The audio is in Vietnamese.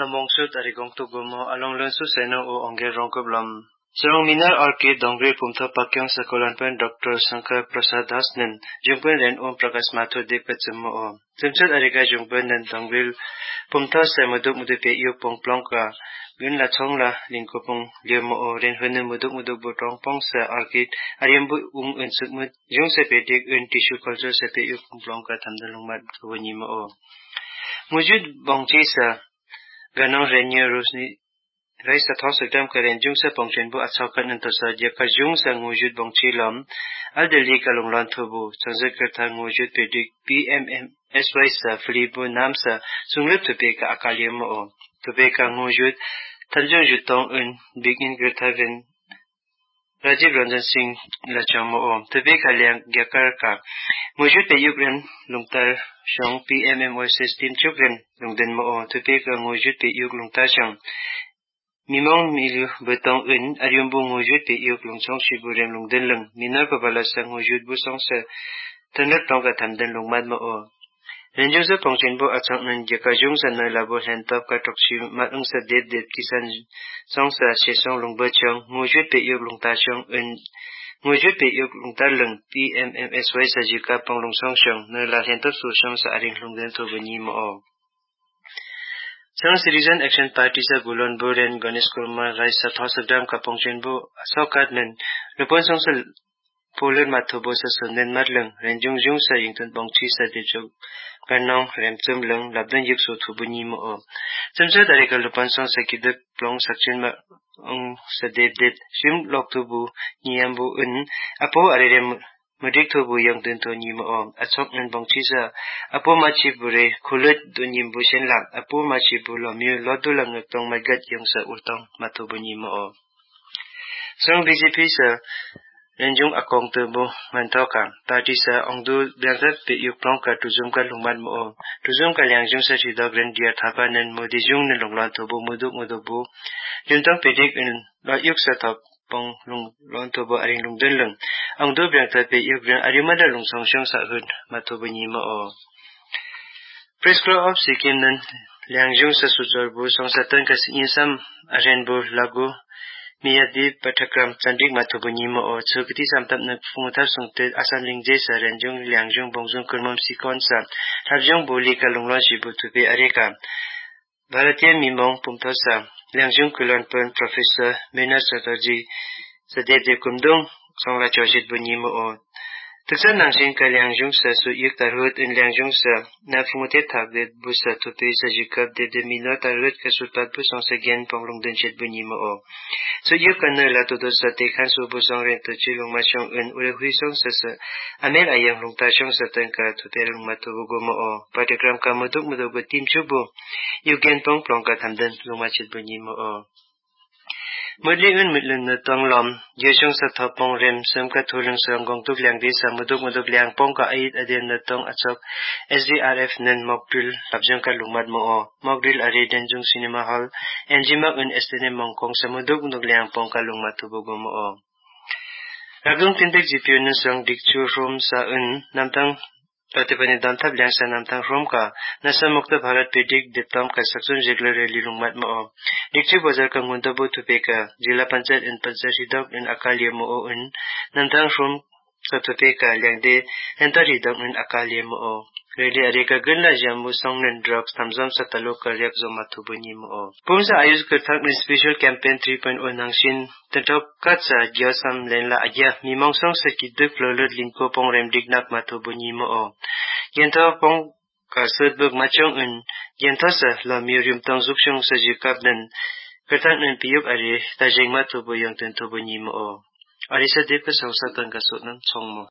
namong su tarigong tu gumo along len su seno o onge rongkoblam Serong minar orchid dongri pumtho pakyong sakolan pen Dr. Shankar Prasad Hasnen jungpen ren Om Prakash Mathur dikpetsumo o tumchat ariga jungpen nen dongril pumtho se muduk pe yu pongplong ka gun la chong la lingkopong liemo o ren hune muduk botong pong se orchid ariambu unsuk mud jung se pedik un tissue culture se pe yu pongplong ka thamdalungmat kawanyimo o mujud bongchi sa ganong renyo rosni Raisa thosok dam karen jung sa pongchen bu atsakan antosa dia ka jung sa ngujud bongchi lam aldeli kalong lan thobu changzek kertha ngujud pedik PMMSY sa flibu nam sa sunglep tupe ka akaliam o tupe ka ngujud tanjung jutong un begin kertha ven Rajiv Ranjan Singh la chamo o tupe ka liang gyakar ka ngujud pe yukren lungtar shong PMMY system chukren lungden mo o tupe ka ngujud pe yuk lungtar shong Mimong milu betong un ariumbu ngujud pe yuk lungchong shiburem lungden lung minar babala sa ngujud bu song sa tanat tongka thamden lungmad mo o renjung sa pongchen bu achang nan jaka jung sa na labo hentop ka tokchi matung sa det kisan song sa shesong lungba chong ngujud pe yuk lungta chong un ngujud pe yuk lungta lung PMMSY sa jika pong lungsong chong na la hentop su chong sa aring lungden to bani mo o Sang Citizen Action Party sa Gulon Buren Ganesh Kumar Rai sa Thosagdam Kapongchen Bu Sokat Nen Lupon Song sa Pulen Mathubo sa Sunden Madlang Renjung Jung sa Yington Bongchi sa Dejog Ganong Remtsum Lung Labdan Yik So Thubunyi Mo O Samsa Darika Lupon Song sa Kidak Plong Sakchen Ma Ong sa Dedet Shim Lok Tubu Niyambu Un Apo Arere Mudik Tubu Yang Dento Nimo O Atsok Nen Bongchi sa Apo Machi Bure Kulut Dunyim Bu Shen Lak Apo Machi Bu Lomu Lodulang Ngtong Magat Yang sa Urtong Matubu Nimo O Song BJP sa Renjung Akong Tubu Mantoka Party sa Ongdu Biangtat Pe Yuk Plong Ka Tuzum Ka Lungman Mo O Tuzum Ka Liangjung sa Chidog Ren Dia Thapa Nen Modijung Nen Longlan Tubu Muduk Bu Yuntong Pedik Nen Lo Yuk sa Top Pong Lung Tubu Aring Lungden Lung Ongdu Biangtat Pe Yuk Ren Arimada Lung Song Shong Sa Hud Matubu Nimo O Press Club of Sikkim Nen Liangjung sa Suzor Bu Song Sa Tan Ka Sinyasam Aren Bu Lagu Miyadi Patakram Chandik Matubu Nimo O Tsukiti Samtap na Fungutar Sungte Asan Lingje sa Renjung Liangjung Bongzung Kurmam Sikon sa Tabjong Buli Ka Lunglon Shibu Tupe Areka Bharatiya Mimong Pumtosa Liangjung Kulon Pen Professor Menas Satarji sa Dede Kumdung Songla Choshit Bu Nimo O Tuksan Nangshin Ka Liangjung sa Su Yuk Tarhut in Liangjung sa Na Fungute Tablet Bu sa Tupe sa Jikab Dede Mino Tarhut Ka Sutat Bu Song sa Gen Ponglong Denshit Bu Nimo O So yuk kana la todo sa tekhan subu song ren to chilung ma chong un ure hui song sa amel ayang lung ta chong sa tangka to terung ma to go mo o patikram ka muduk tim chubu yugen pong plong ka thamdan lung ma chit bu ni mo o Mudli un mitlun na tong lom yeshong sa thopong rem sem ka thulung sang gong tuk liang di sa muduk liang pong ka ait aden na tong achok SDRF nen mokdril labjang ka lungmat mo o mokdril are denjung cinema hall enjima un estene mongkong sa muduk liang pong ka lungmat tubugo mo o Ragong tindig GPU nun sang dikchu room sa un namtang Patipani Dantab Liang sa namtang room ka nasa Mukta Bharat Pedik Diptam ka saksun jigla reli lungmat mo o Dikchu bazar ka ngundabu tupe ka Jila Panchayat in Panchayat in Akaliya mo o un namtang room sa tupe ka liang de enta ridang in Akaliya mo o Reli areka ganda jamu song nen drugs tamzam sa talo ka rep zo matubunyi mo o Pumsa ayus kertak nin special campaign 3.0 nangshin Tentok kat sa gyosam lenla agya mimong song sa kiduk lolot lingko pong remdignak matubunyi mo o Yento pong ka sudbug machong un Yento sa la mirium tong zukshong sa jikab nen kertak nin piyuk ari tajeng matubuyong tentubunyi mo o Arisa dip ka song sa tang kasut ng chong mo